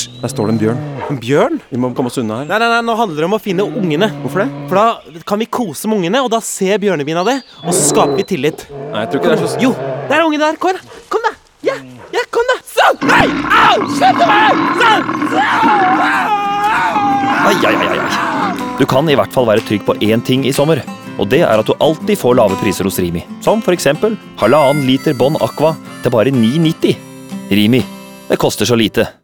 Der står det en bjørn. En bjørn? Vi må komme oss unna her. Nei, nå handler det om å finne ungene. Hvorfor det? For da kan vi kose med ungene, og da ser bjørnebina det, og så skaper vi tillit. Nei, jeg tror ikke det er så... Jo, der er ungen der. Kom da. Ja, kom da. Sånn! Nei! Au! Slutt meg! Sånn! Ai. Du kan i hvert fall være trygg på én ting i sommer, og det er at du alltid får lave priser hos Rimi. Som for eksempel 1,5 liter Bon Aqua til bare 9,90. Rimi, det koster så lite.